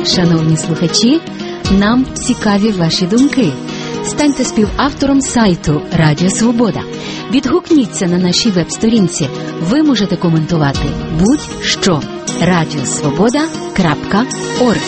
Шановні слухачі, нам цікаві ваші думки. Станьте співавтором сайту Радіо Свобода. Відгукніться на нашій веб-сторінці. Ви можете коментувати будь-що. radiosvoboda.org.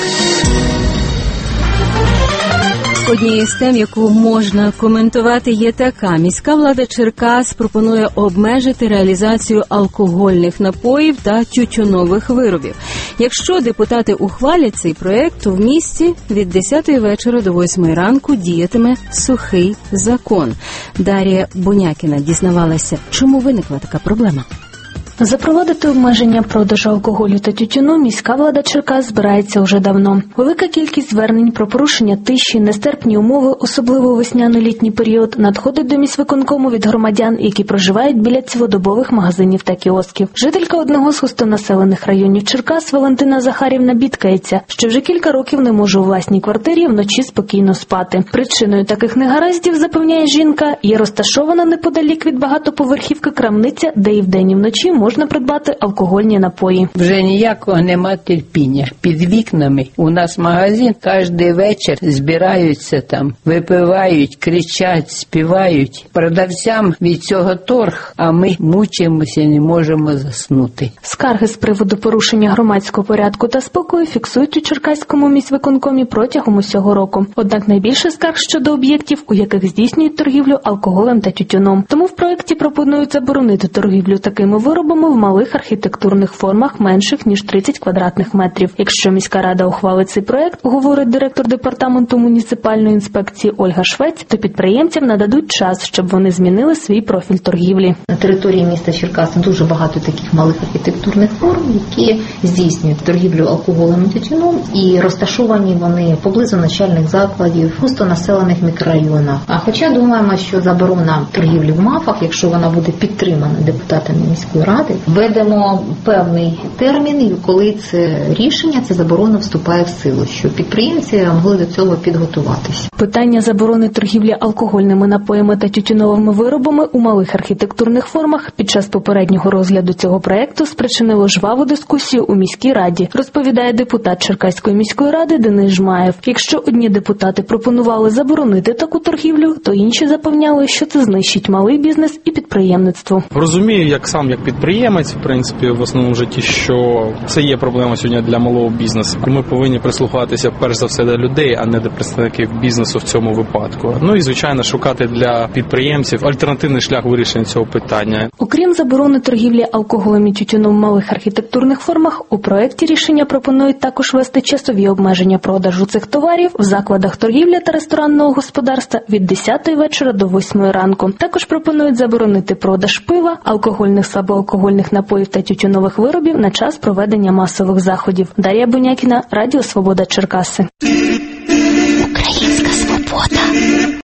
Однією з тем, яку можна коментувати, є така. Міська влада Черкас пропонує обмежити реалізацію алкогольних напоїв та тютюнових виробів. Якщо депутати ухвалять цей проєкт, то в місті від 10-ї вечора до 8-ї ранку діятиме сухий закон. Дар'я Бунякіна дізнавалася, чому виникла така проблема. Запровадити обмеження продажу алкоголю та тютюну міська влада Черкас збирається уже давно. Велика кількість звернень про порушення тиші, нестерпні умови, особливо у весняно-літній період, надходить до міськвиконкому від громадян, які проживають біля цілодобових магазинів та кіосків. Жителька одного з густонаселених районів Черкас Валентина Захарівна бідкається, що вже кілька років не може у власній квартирі вночі спокійно спати. Причиною таких негараздів, запевняє жінка, є розташована неподалік від багатоповерхівки крамниця, де і вдень і вночі можна придбати алкогольні напої. Вже ніякого нема терпіння. Під вікнами у нас магазин, кожен вечір збираються там, випивають, кричать, співають. Продавцям від цього торг, а ми мучимося, не можемо заснути. Скарги з приводу порушення громадського порядку та спокою фіксують у Черкаському міськвиконкомі протягом усього року. Однак найбільше скарг щодо об'єктів, у яких здійснюють торгівлю алкоголем та тютюном. Тому в проєкті пропонують заборонити торгівлю такими виробами в малих архітектурних формах менших, ніж 30 квадратних метрів. Якщо міська рада ухвалить цей проект, говорить директор департаменту муніципальної інспекції Ольга Швець, то підприємцям нададуть час, щоб вони змінили свій профіль торгівлі. На території міста Черкас дуже багато таких малих архітектурних форм, які здійснюють торгівлю алкоголем і тютюном, і розташовані вони поблизу навчальних закладів, густонаселених мікрорайонах. А хоча думаємо, що заборона торгівлі в МАФах, якщо вона буде підтримана депутатами міської ради, введемо певний термін, коли це рішення, ця заборона вступає в силу, щоб підприємці могли до цього підготуватися. Питання заборони торгівлі алкогольними напоями та тютюновими виробами у малих архітектурних формах під час попереднього розгляду цього проекту спричинило жваву дискусію у міській раді, розповідає депутат Черкаської міської ради Денис Жмаєв. Якщо одні депутати пропонували заборонити таку торгівлю, то інші запевняли, що це знищить малий бізнес і підприємництво. Розумію, як підприємець, в принципі, в основному житті, що це є проблема сьогодні для малого бізнесу. Ми повинні прислухатися перш за все до людей, а не до представників бізнесу в цьому випадку. Ну і, звичайно, шукати для підприємців альтернативний шлях вирішення цього питання. Окрім заборони торгівлі алкоголем і тютюном в малих архітектурних формах, у проєкті рішення пропонують також ввести часові обмеження продажу цих товарів в закладах торгівлі та ресторанного господарства від 10-ї вечора до 8-ї ранку. Також пропонують заборонити продаж пива, алкогольних слабоалкогольних напоїв та тютюнових виробів на час проведення масових заходів. Дар'я Бунякіна, Радіо Свобода, Черкаси.